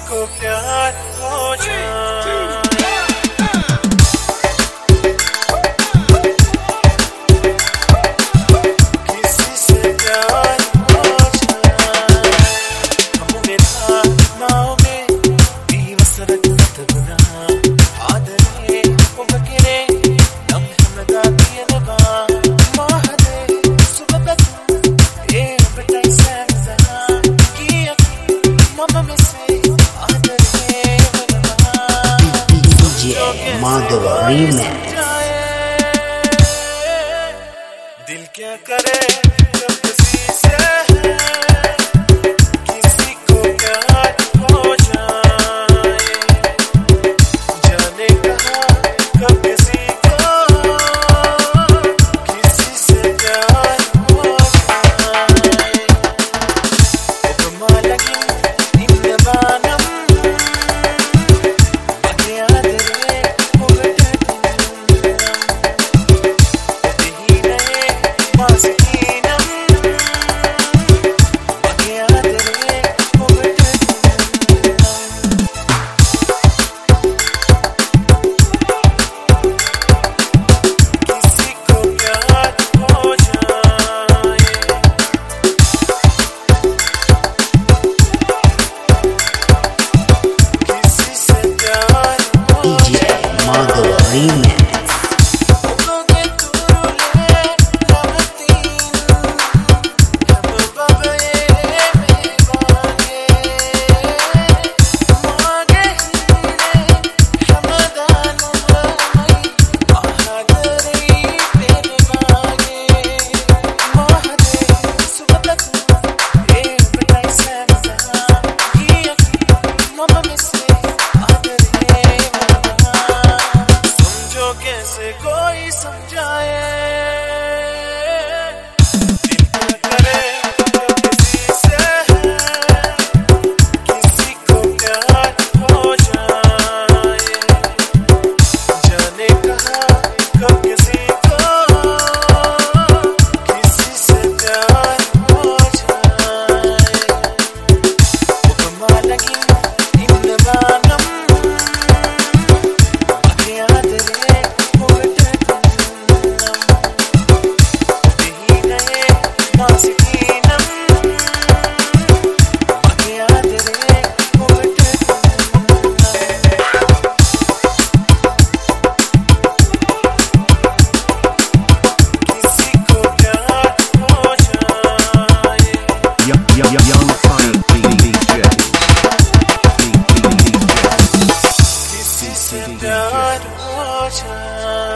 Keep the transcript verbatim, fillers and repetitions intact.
को प्यार हो जाए। किसी से प्यार हो जाए। हमें था नाव में भी मसरत गुना आदरे उबकरे नम हमदा दियनबा महदे सुबत ए बटाई सना की मम में से माधव रीमैक्स। दिल क्या करे जब किसी से किसी को प्यार हो जाए। जाने कहा कब किसी को किसी से प्यार हो जाए। उगमा लगी इन बानम कैसे कोई समझाए। दिल क्या करे जब किसी से किसी को प्यार हो जाए। जाने कहा कब किसी को किसी से प्यार हो जाए। उगमा लगी इन बानम प्यार हो जाए।